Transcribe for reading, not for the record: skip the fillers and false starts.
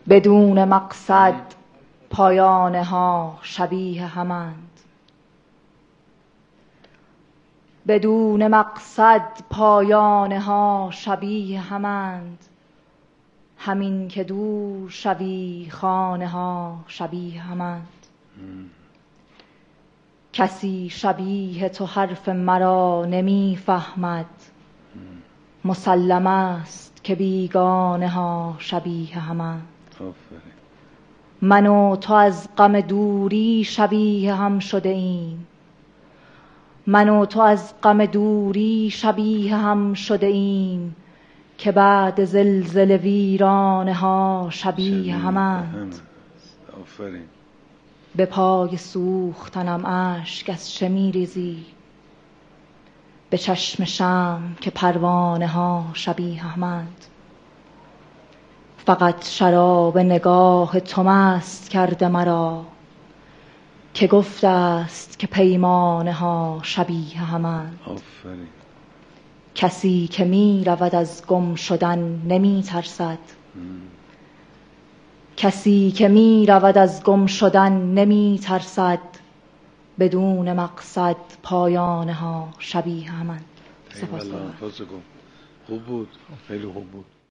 بدون مقصد پایانه ها شبیه همند. بدون مقصد پایانه ها شبیه همند. همین که دور شوی خانه ها شبیه همند. کسی شبیه تو حرف مرا نمی فهمد. مسلم است که بیگانه ها شبیه همند. من و تو از غم دوری شبیه هم شده ایم. من و تو از غم دوری شبیه هم شده ایم که بعد زلزله ویرانه ها شبیه همند. به پای سوختنم اشک از چه می‌ریزی؟ به چشم شمع که پروانه ها شبیه همند. فقط شراب نگاه تو مست کرده مرا که گفته است که پیمانه ها شبیه همند. کسی که می رود از گم شدن نمی ترسد. کسی که می رود از گم شدن نمی ترسد. بدون مقصد پایانه ها شبیه همند. سپاس. خوب بود، خیلی خوب بود.